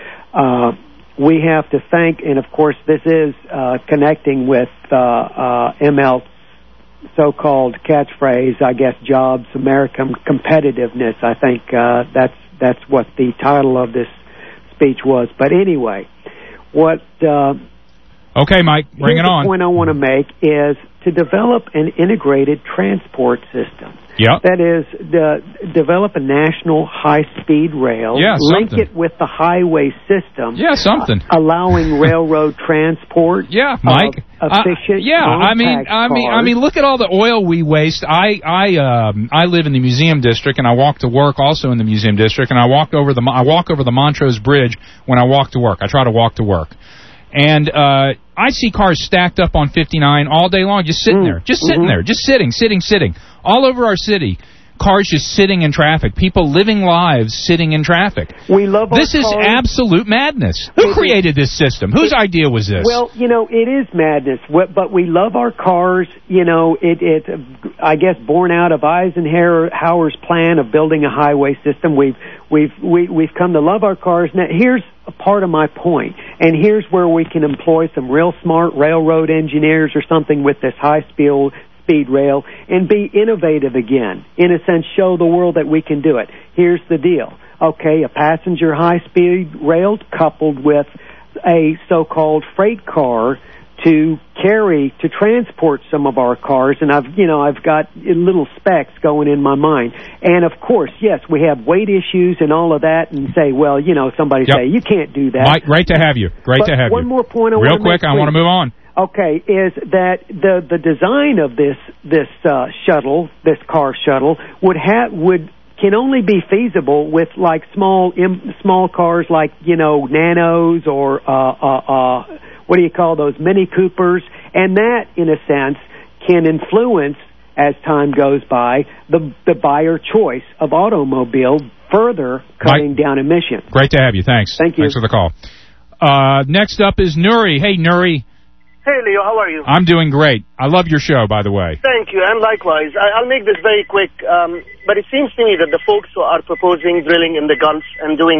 uh, we have to thank, and of course, this is uh, connecting with uh, uh, Immelt's so-called catchphrase, I guess, jobs, American competitiveness. I think uh, that's that's what the title of this speech was. But anyway, what... Uh, okay, Mike, bring it on. The point I want to make is to develop an integrated transport system. Yeah. That is, the, develop a national high-speed rail, yeah, link something. it with the highway system. Yeah, something. Uh, allowing railroad transport. Yeah, Mike. Efficient. Uh, yeah, I mean, I mean, I mean, look at all the oil we waste. I, I, um, I live in the museum district, and I walk to work also in the museum district, and I walk over the, I walk over the Montrose Bridge when I walk to work. I try to walk to work. And uh, I see cars stacked up on fifty-nine all day long, just sitting mm. there, just sitting mm-hmm. there, just sitting, sitting, sitting, all over our city. Cars just sitting in traffic. People living lives sitting in traffic. We love our This is cars. absolute madness. Who it created is. this system? Whose it, idea was this? Well, you know, it is madness, but we love our cars. You know, it, it I guess, born out of Eisenhower's plan of building a highway system. We've we've we, we've come to love our cars. Now, here's a part of my point, and here's where we can employ some real smart railroad engineers or something with this high-speed speed rail and be innovative again. In a sense, show the world that we can do it. Here's the deal. Okay, a passenger high-speed rail coupled with a so-called freight car to carry, to transport some of our cars, and I've, you know, I've got little specks going in my mind. And of course, yes, we have weight issues and all of that, and say, well, you know, somebody yep. say, you can't do that. Mike, great to have you. Great but to have one you. One more point I Real want to quick, make, I want to move on. Okay, is that the the design of this this uh, shuttle, this car shuttle, would have would can only be feasible with like small im, small cars like, you know, Nanos or uh, uh, uh, what do you call those, Mini Coopers, and that in a sense can influence as time goes by the the buyer choice of automobile, further cutting Mike, down emissions. Great to have you. Thanks. Thank you. Thanks for the call. Uh, next up is Nuri. Hey, Nuri. Hey, Leo, how are you? I'm doing great. I love your show, by the way. Thank you, and likewise. I, I'll make this very quick, um, but it seems to me that the folks who are proposing drilling in the Gulf and doing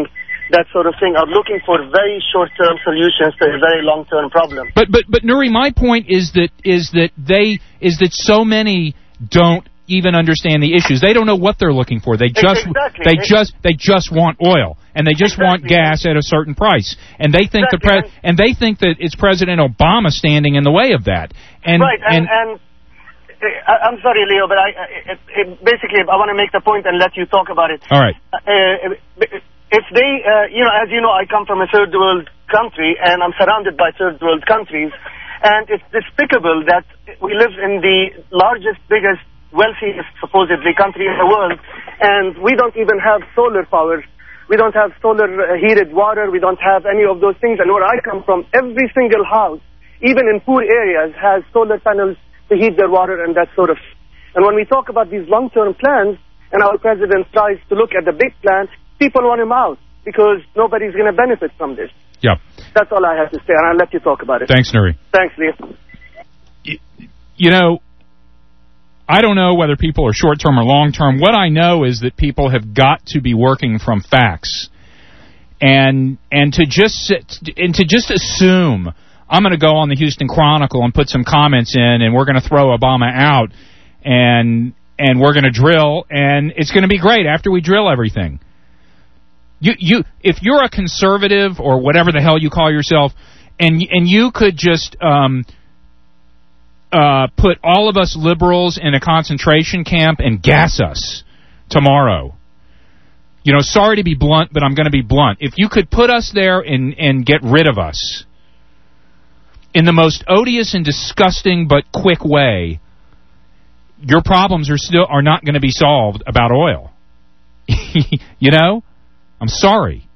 that sort of thing, are looking for very short-term solutions to a very long-term problem. But but but Nuri, my point is that is that they is that so many don't even understand the issues. They don't know what they're looking for. They just exactly. they just they just want oil, and they just exactly. want gas at a certain price, and they think exactly. the pre- and they think that it's President Obama standing in the way of that. And right, and. and, and I, I'm sorry, Leo, but I, it, it, basically I want to make the point and let you talk about it. All right. Uh, if they, uh, you know, as you know, I come from a third world country, and I'm surrounded by third world countries, and it's despicable that we live in the largest, biggest, wealthiest, supposedly, country in the world, and we don't even have solar power. We don't have solar uh, heated water. We don't have any of those things. And where I come from, every single house, even in poor areas, has solar panels to heat their water and that sort of. And when we talk about these long-term plans, and our president tries to look at the big plans, people want him out because nobody's going to benefit from this. Yeah. That's all I have to say, and I'll let you talk about it. Thanks, Nuri. Thanks, Leo. You, you know, I don't know whether people are short-term or long-term. What I know is that people have got to be working from facts, and and to just sit, and to just assume I'm going to go on the Houston Chronicle and put some comments in, and we're going to throw Obama out, and and we're going to drill, and it's going to be great after we drill everything. You you if you're a conservative or whatever the hell you call yourself, and and you could just um, uh, put all of us liberals in a concentration camp and gas us tomorrow. You know, sorry to be blunt, but I'm going to be blunt. If you could put us there and and get rid of us in the most odious and disgusting but quick way, your problems are still are not going to be solved about oil. You know? I'm sorry.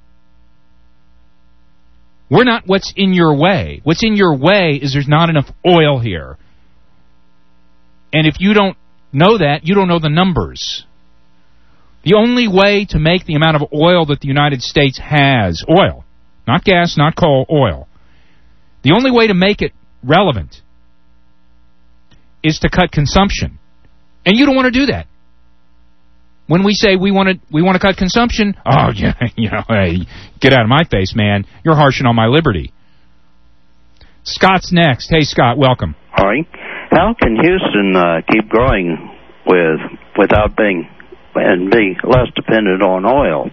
We're not what's in your way. What's in your way is there's not enough oil here. And if you don't know that, you don't know the numbers. The only way to make the amount of oil that the United States has, oil, not gas, not coal, oil, the only way to make it relevant is to cut consumption. And you don't want to do that. When we say we want to we want to cut consumption, oh, yeah, you know, hey, get out of my face, man. You're harshing on my liberty. Scott's next. Hey, Scott, welcome. Hi. How can Houston uh, keep growing with without being and be less dependent on oil?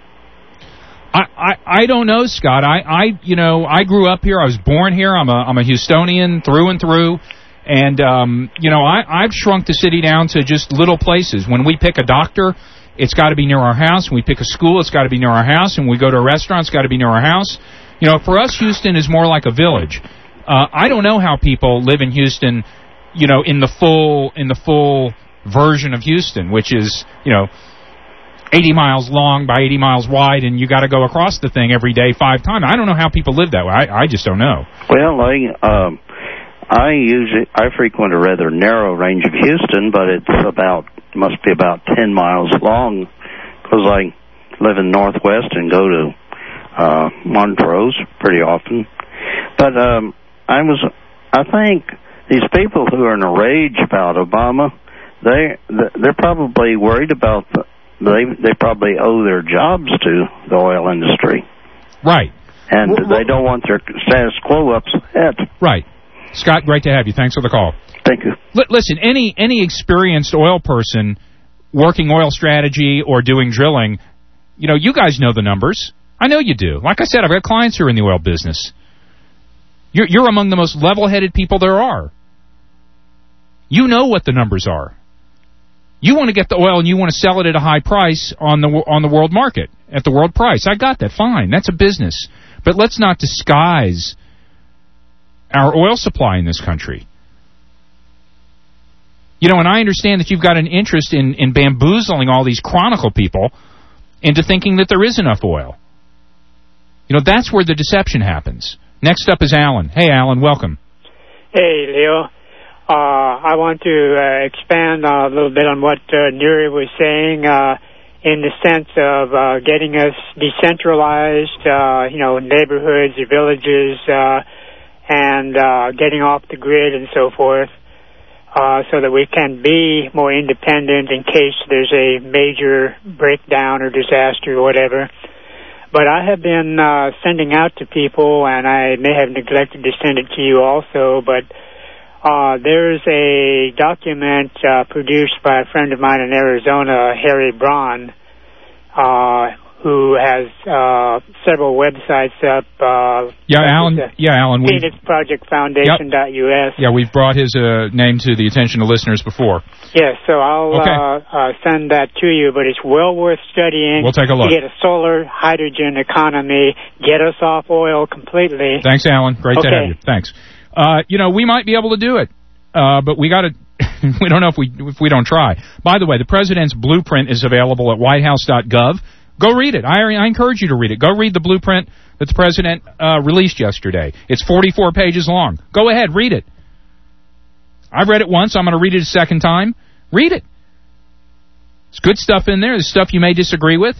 I, I, I don't know, Scott. I, I you know I grew up here. I was born here. I'm a I'm a Houstonian through and through. And, um, you know, I, I've shrunk the city down to just little places. When we pick a doctor, it's got to be near our house. When we pick a school, it's got to be near our house. And when we go to a restaurant, it's got to be near our house. You know, for us, Houston is more like a village. Uh, I don't know how people live in Houston, you know, in the full in the full version of Houston, which is, you know, eighty miles long by eighty miles wide, and you got to go across the thing every day five times. I don't know how people live that way. I, I just don't know. Well, I... Um I usually I frequent a rather narrow range of Houston, but it's about must be about ten miles long because I live in Northwest and go to uh, Montrose pretty often. But um, I was I think these people who are in a rage about Obama, they they're probably worried about the, they they probably owe their jobs to the oil industry, right? And well, they don't want their status quo upset, right? Scott, great to have you. Thanks for the call. Thank you. L- listen, any any experienced oil person working oil strategy or doing drilling, you know, you guys know the numbers. I know you do. Like I said, I've got clients who are in the oil business. You're, you're among the most level-headed people there are. You know what the numbers are. You want to get the oil and you want to sell it at a high price on the on the world market, at the world price. I got that. Fine. That's a business. But let's not disguise our oil supply in this country. You know, and I understand that you've got an interest in, in bamboozling all these Chronicle people into thinking that there is enough oil. You know, that's where the deception happens. Next up is Alan. Hey, Alan, welcome. Hey, Leo. Uh, I want to uh, expand uh, a little bit on what uh, Nuri was saying uh, in the sense of uh, getting us decentralized, uh, you know, neighborhoods, villages, uh, and uh, getting off the grid and so forth, uh, so that we can be more independent in case there's a major breakdown or disaster or whatever. But I have been uh, sending out to people, and I may have neglected to send it to you also, but uh, there's a document uh, produced by a friend of mine in Arizona, Harry Braun, uh, who has uh, several websites up. Uh, yeah, Alan. Yeah, Alan. Phoenix Project Foundation dot U S. Yep. Yeah, we've brought his uh, name to the attention of listeners before. Yes, so I'll okay. uh, uh, send that to you, but it's well worth studying. We'll take a look. To get a solar hydrogen economy, get us off oil completely. Thanks, Alan. Great okay. to have you. Thanks. Uh, you know, we might be able to do it, uh, but we got to. we don't know if we if we don't try. By the way, the president's blueprint is available at white house dot gov. Go read it. I, I encourage you to read it. Go read the blueprint that the president uh, released yesterday. It's forty-four pages long. Go ahead, read it. I've read it once. I'm going to read it a second time. Read it. There's good stuff in there. There's stuff you may disagree with.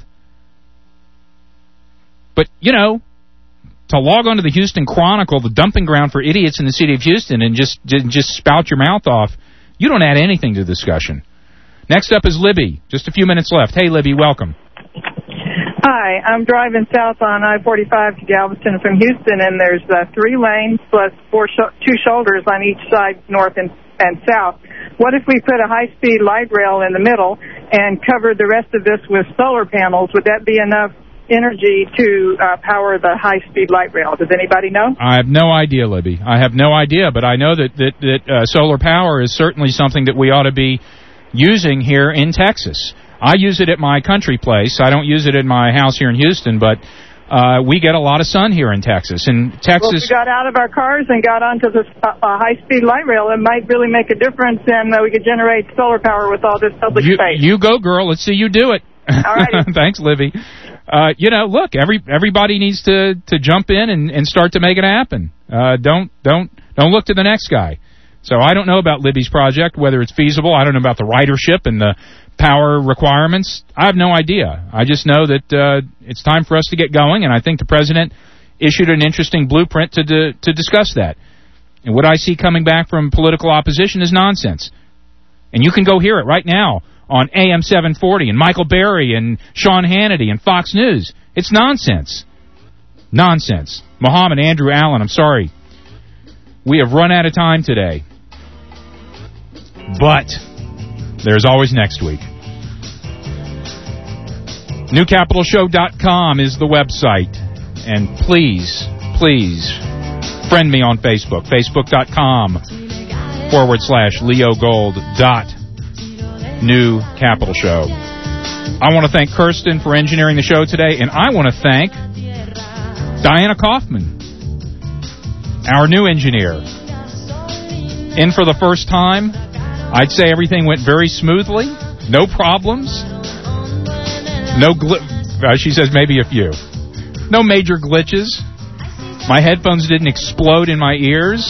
But, you know, to log on to the Houston Chronicle, the dumping ground for idiots in the city of Houston, and just just spout your mouth off, you don't add anything to the discussion. Next up is Libby. Just a few minutes left. Hey, Libby, welcome. Hi, I'm driving south on I forty-five to Galveston from Houston, and there's uh, three lanes plus four sh- two shoulders on each side, north and, and south. What if we put a high-speed light rail in the middle and covered the rest of this with solar panels? Would that be enough energy to uh, power the high-speed light rail? Does anybody know? I have no idea, Libby. I have no idea, but I know that, that, that uh, solar power is certainly something that we ought to be using here in Texas. I use it at my country place. I don't use it in my house here in Houston, but uh, we get a lot of sun here in Texas. And Texas, well, if we got out of our cars and got onto this uh, uh, high-speed light rail, it might really make a difference, and uh, we could generate solar power with all this public you, space. You go, girl. Let's see you do it. All right. Thanks, Libby. Uh, you know, look, every everybody needs to, to jump in and, and start to make it happen. Uh, don't don't don't look to the next guy. So I don't know about Libby's project, whether it's feasible. I don't know about the ridership and the power requirements. I have no idea. I just know that uh, it's time for us to get going, and I think the president issued an interesting blueprint to de- to discuss that. And what I see coming back from political opposition is nonsense. And you can go hear it right now on A M seven forty and Michael Berry and Sean Hannity and Fox News. It's nonsense. Nonsense. Muhammad Andrew Allen, I'm sorry. We have run out of time today. But there's always next week. new capital show dot com is the website. And please, please, friend me on Facebook. Facebook.com forward slash Leo Gold dot New Capital Show. I want to thank Kirsten for engineering the show today, and I want to thank Diana Kaufman, our new engineer. In for the first time. I'd say everything went very smoothly. No problems. No gl- uh, she says maybe a few. No major glitches. My headphones didn't explode in my ears.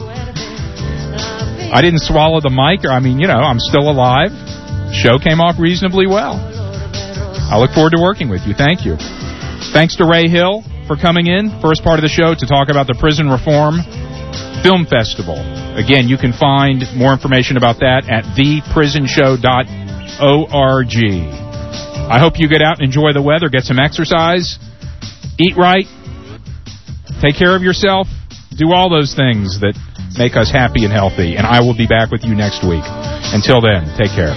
I didn't swallow the mic. I mean, you know, I'm still alive. Show came off reasonably well. I look forward to working with you. Thank you. Thanks to Ray Hill for coming in, first part of the show, to talk about the Prison Reform Film Festival. Again, you can find more information about that at the prison show dot org. I hope you get out and enjoy the weather, get some exercise, eat right, take care of yourself, do all those things that make us happy and healthy, and I will be back with you next week. Until then, take care.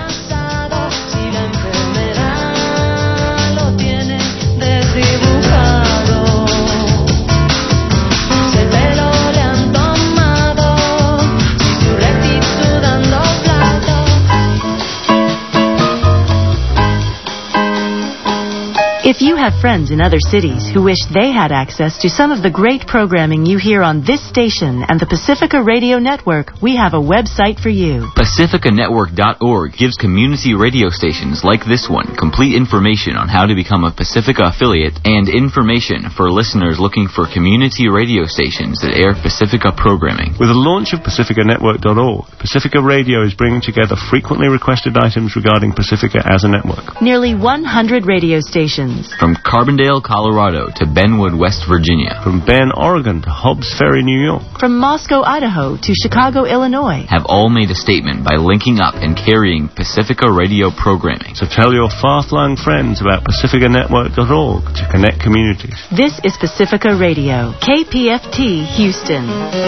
If you have friends in other cities who wish they had access to some of the great programming you hear on this station and the Pacifica Radio Network, we have a website for you. Pacifica Network dot org gives community radio stations like this one complete information on how to become a Pacifica affiliate and information for listeners looking for community radio stations that air Pacifica programming. With the launch of Pacifica Network dot org, Pacifica Radio is bringing together frequently requested items regarding Pacifica as a network. Nearly one hundred radio stations, Orleans. From Carbondale, Colorado to Benwood, West Virginia. From Bend, Oregon to Hobbs Ferry, New York. From Moscow, Idaho to Chicago, Illinois. Have all made a statement by linking up and carrying Pacifica Radio programming. So tell your far-flung friends about Pacifica Network dot org to connect communities. This is Pacifica Radio, K P F T, Houston.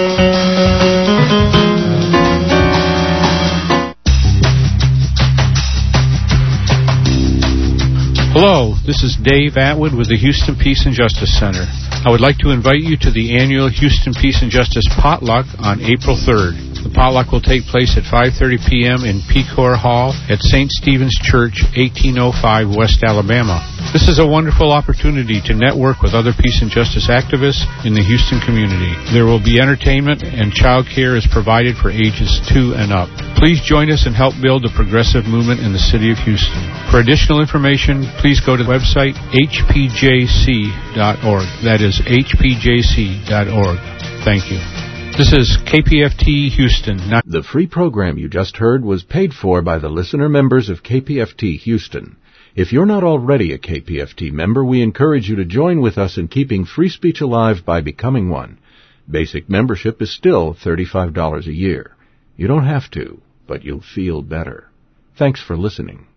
Hello, this is Dave Atwood with the Houston Peace and Justice Center. I would like to invite you to the annual Houston Peace and Justice Potluck on April third. The potluck will take place at five thirty p.m. in Pecor Hall at Saint Stephen's Church, eighteen oh five West Alabama. This is a wonderful opportunity to network with other peace and justice activists in the Houston community. There will be entertainment, and child care is provided for ages two and up. Please join us and help build the progressive movement in the city of Houston. For additional information, please go to the website h p j c dot org. That is h p j c dot org. Thank you. This is K P F T Houston. Not the free program you just heard was paid for by the listener members of K P F T Houston. If you're not already a K P F T member, we encourage you to join with us in keeping free speech alive by becoming one. Basic membership is still thirty-five dollars a year. You don't have to, but you'll feel better. Thanks for listening.